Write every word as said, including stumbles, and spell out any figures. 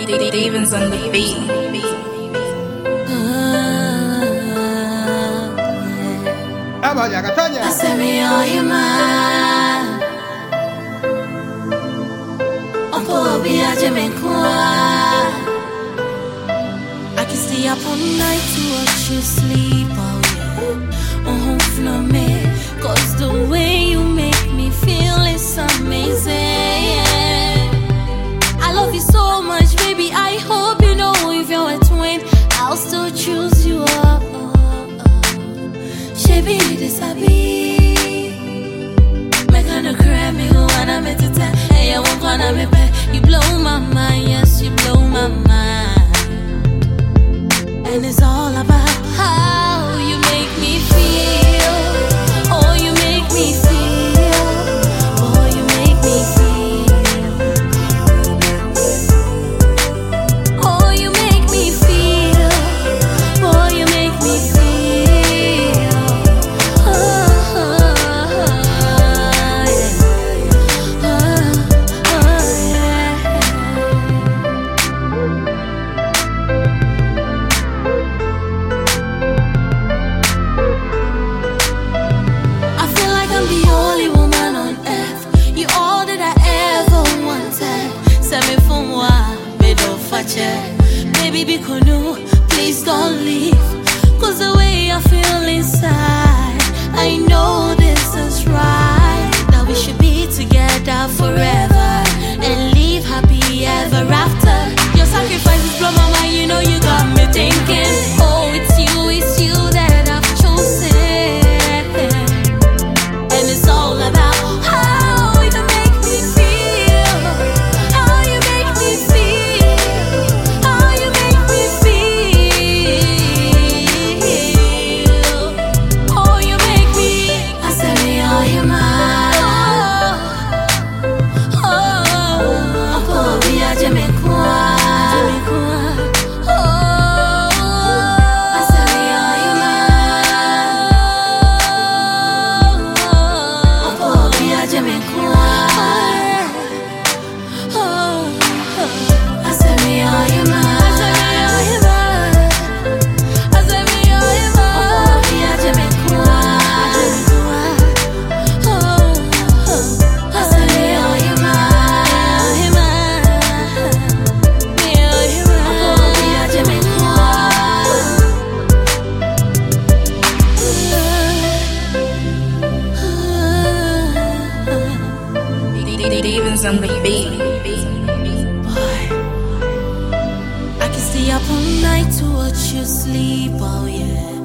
Devins on the beat. I said me all your mind. On peut be a Jamaican. I can stay up all night to watch you sleep. Oh yeah, oh for me. Cause the way you make me feel is amazing. I love you so much, baby. I hope you know if you're a twin, I'll still choose you. Oh, oh, oh. Baby, this I be. Make her no cry, me who wanna make it time. Hey, I won't wanna me pay. You blow my mind, yes, you blow my mind. And it's all about how you make me feel. Oh, you make me feel. Oh, you make me feel. Oh, you make me feel. Oh, you make me feel. Oh, oh, oh, yeah. Oh, oh, yeah. I feel like I'm the only woman on earth. You all that I ever wanted. Send me from why, me don't fetch it. Baby, be no, please don't leave. Cause the way I feel inside, I know this is right. That we should be together forever and live happy ever after. Your sacrifices blow my mind, you know you got me thinking. Oh, it's you, it's you that I've chosen. And it's all about how you make me feel. How you make me feel. How you make me feel. Oh, you make me. I said me all your mind. Oh, oh, I'm probably a Jamaican. Devins on the beat. Boy, I can stay up all night to watch you sleep. Oh yeah.